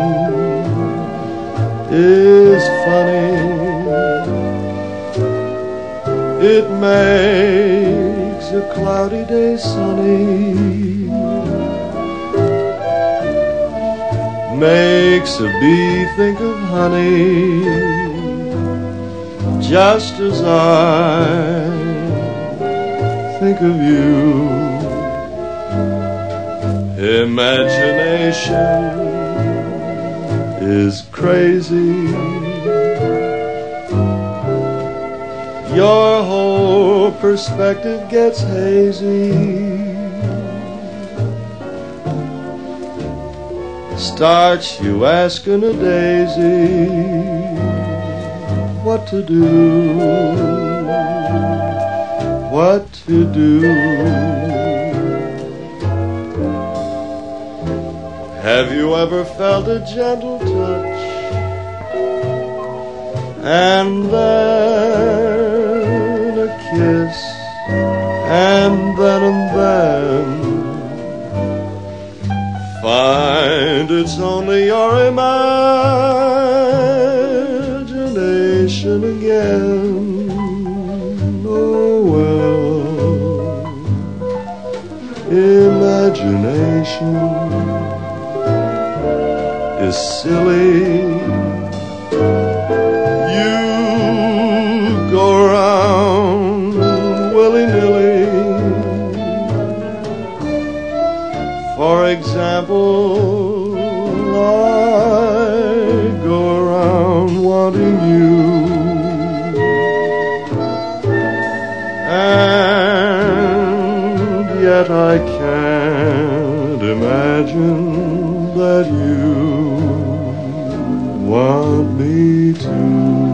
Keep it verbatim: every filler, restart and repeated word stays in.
is funny. It makes a cloudy day sunny, makes a bee think of honey, just as I think of you. Imagination is crazy. Your whole perspective gets hazy. Starts you asking a daisy what to do, what to do. Have you ever felt a gentle touch, and then a kiss, and then and then find it's only your imagination again? Oh well, imagination is silly. You go around willy-nilly. For example, I go around wanting you, and yet I can't imagine that you want me to.